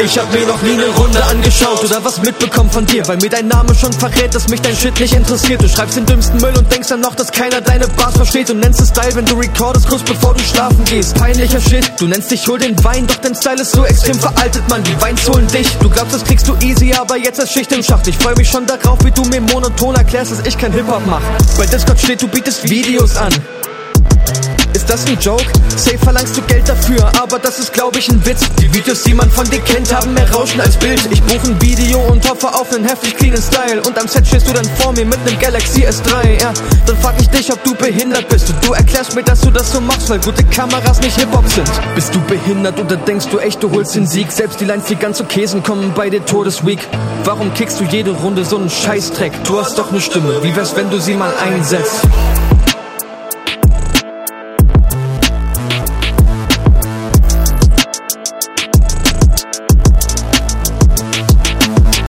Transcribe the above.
Ich hab mir noch nie ne Runde angeschaut oder was mitbekommen von dir, weil mir dein Name schon verrät, dass mich dein Shit nicht interessiert. Du schreibst den dümmsten Müll und denkst dann noch, dass keiner deine Bars versteht. Und nennst es Style, wenn du recordest, kurz bevor du schlafen gehst. Peinlicher Shit, du nennst dich Hol den Wein, doch dein Style ist so extrem veraltet, Mann. Die Weins holen dich, du glaubst, das kriegst du easy, aber jetzt ist Schicht im Schacht. Ich freu mich schon darauf, wie du mir monoton erklärst, dass ich kein Hip-Hop mach. Bei Discord steht, du bietest Videos an. Ist das ein Joke? Safe verlangst du Geld dafür, aber das ist glaub ich ein Witz. Die Videos, die man von dir kennt, haben mehr Rauschen als Bild. Ich buche ein Video und hoffe auf nen heftig cleanen Style. Und am Set stehst du dann vor mir mit nem Galaxy S3, ja. Dann frag ich dich, ob du behindert bist. Und du erklärst mir, dass du das so machst, weil gute Kameras nicht Hip-Hop sind. Bist du behindert oder denkst du echt, du holst den Sieg? Selbst die Lines, die ganz okay sind, kommen bei dir todesweak. Warum kickst du jede Runde so nen Scheißdreck? Du hast doch ne Stimme, wie wär's, wenn du sie mal einsetzt?